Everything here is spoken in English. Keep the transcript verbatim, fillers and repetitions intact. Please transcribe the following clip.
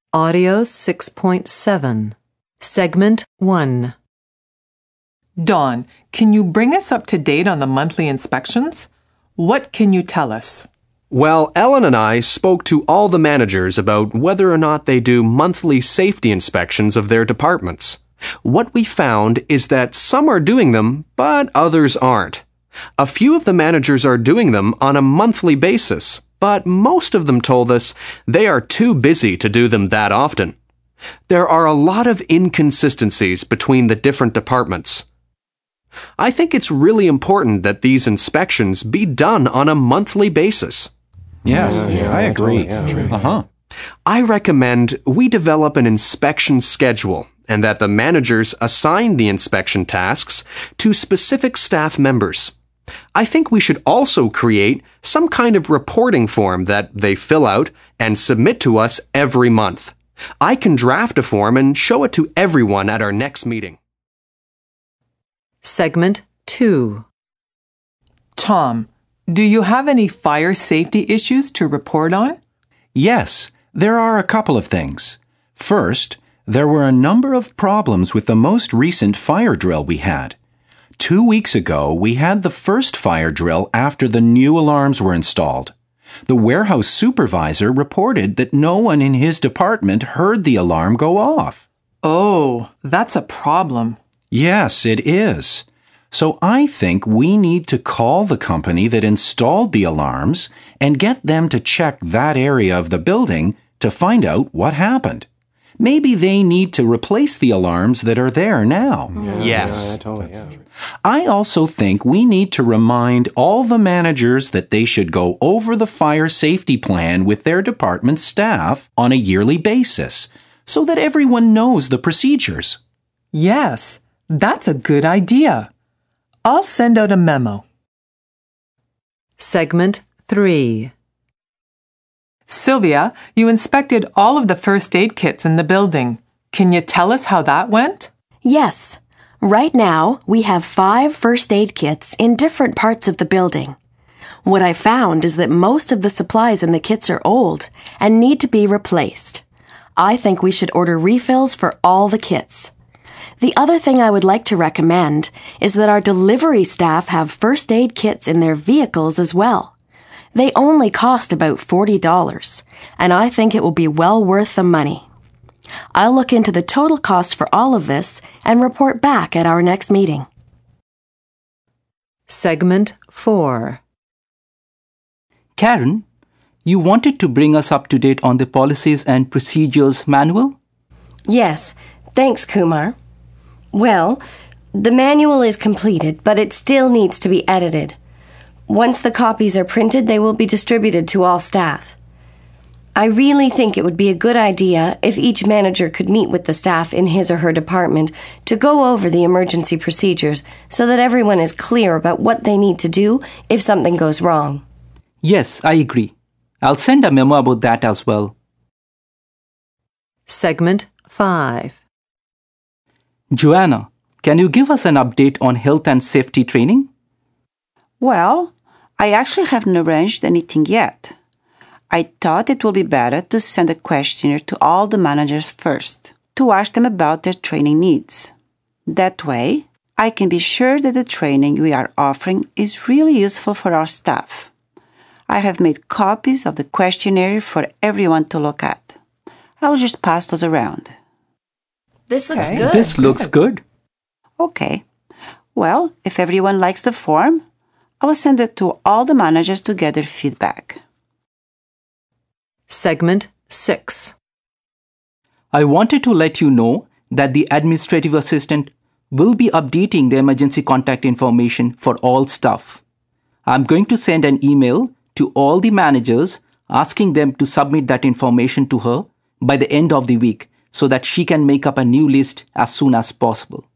Audio six point seven, Segment one. Dawn, can you bring us up to date on the monthly inspections? What can you tell us? Well, Ellen and I spoke to all the managers about whether or not they do monthly safety inspections of their departments. What we found is that some are doing them, but others aren't. A few of the managers are doing them on a monthly basis, but most of them told us they are too busy to do them that often. There are a lot of inconsistencies between the different departments. I think it's really important that these inspections be done on a monthly basis. Yes, yeah, yeah, I agree. Totally, yeah. Uh-huh. I recommend we develop an inspection schedule and that the managers assign the inspection tasks to specific staff members. I think we should also create some kind of reporting form that they fill out and submit to us every month. I can draft a form and show it to everyone at our next meeting. Segment two. Tom, do you have any fire safety issues to report on? Yes, there are a couple of things. First, there were a number of problems with the most recent fire drill we had. Two weeks ago, we had the first fire drill after the new alarms were installed. The warehouse supervisor reported that no one in his department heard the alarm go off. Oh, that's a problem. Yes, it is. So I think we need to call the company that installed the alarms and get them to check that area of the building to find out what happened. Maybe they need to replace the alarms that are there now. Yeah, Yes. Yeah, totally, yeah. I also think we need to remind all the managers that they should go over the fire safety plan with their department staff on a yearly basis so that everyone knows the procedures. Yes, that's a good idea. I'll send out a memo. Segment three. Sylvia, you inspected all of the first aid kits in the building. Can you tell us how that went? Yes. Right now, we have five first aid kits in different parts of the building. What I found is that most of the supplies in the kits are old and need to be replaced. I think we should order refills for all the kits. The other thing I would like to recommend is that our delivery staff have first aid kits in their vehicles as well. They only cost about forty dollars, and I think it will be well worth the money. I'll look into the total cost for all of this and report back at our next meeting. Segment four. Karen, you wanted to bring us up to date on the Policies and Procedures Manual? Yes, thanks, Kumar. Well, the manual is completed, but it still needs to be edited. Once the copies are printed, they will be distributed to all staff. I really think it would be a good idea if each manager could meet with the staff in his or her department to go over the emergency procedures so that everyone is clear about what they need to do if something goes wrong. Yes, I agree. I'll send a memo about that as well. Segment five. Joanna, can you give us an update on health and safety training? Well, I actually haven't arranged anything yet. I thought it would be better to send a questionnaire to all the managers first to ask them about their training needs. That way, I can be sure that the training we are offering is really useful for our staff. I have made copies of the questionnaire for everyone to look at. I'll just pass those around. This looks Okay. good. This looks good. Okay. Well, if everyone likes the form, I will send it to all the managers to get their feedback. Segment six. I wanted to let you know that the administrative assistant will be updating the emergency contact information for all staff. I'm going to send an email to all the managers asking them to submit that information to her by the end of the week so that she can make up a new list as soon as possible.